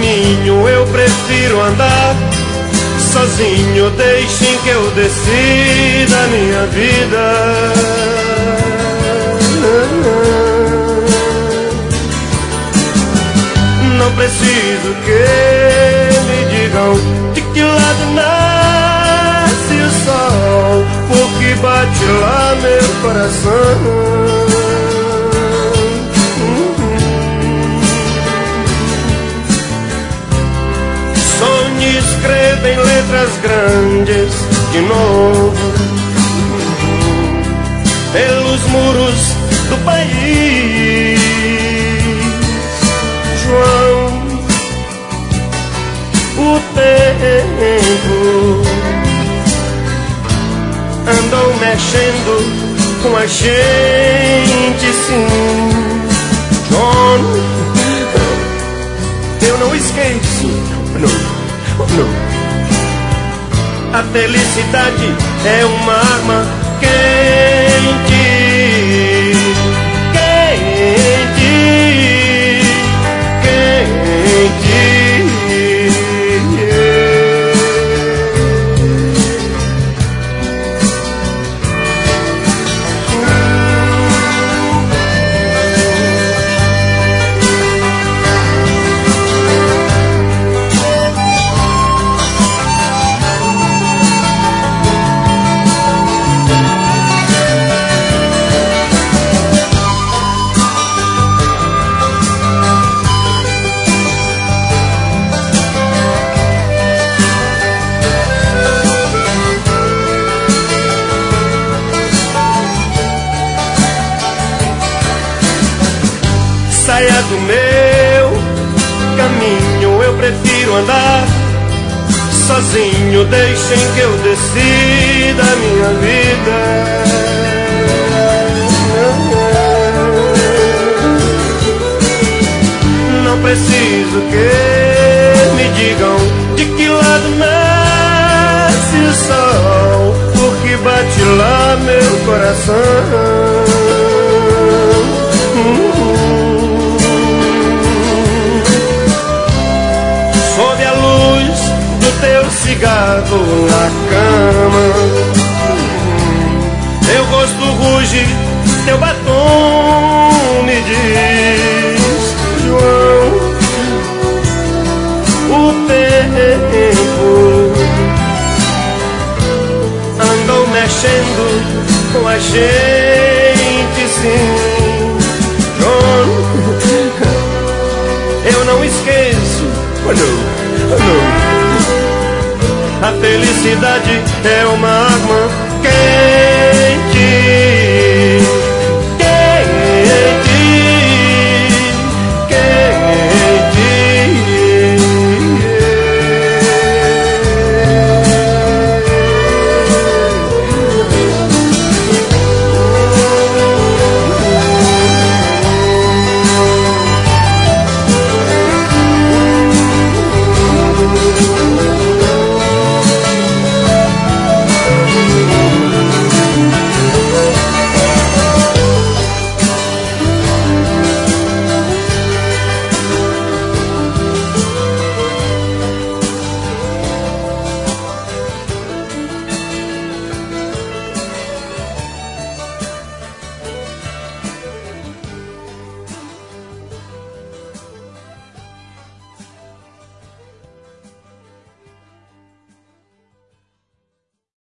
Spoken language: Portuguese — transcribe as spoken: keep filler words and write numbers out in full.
caminho eu prefiro andar sozinho, deixem que eu decida a minha vida. Não preciso que me digam de que lado nasce o sol, porque bate lá meu coração. Sonhe, escreva em letras grandes de novo pelos muros do país. João, o tempo andou mexendo com a gente, sim. John, eu não esqueço, não, não. A felicidade é uma arma quente, quente, quente. Saia do meu caminho, eu prefiro andar sozinho, deixem que eu decida a minha vida. Não preciso que me digam de que lado nasce o sol, porque bate lá meu coração. Sob a luz do teu cigarro na cama, teu rosto ruge, teu batom me diz, João, o tempo andou mexendo com a gente, sim. John, eu não esqueço. Oh, não, oh, não. A felicidade é uma arma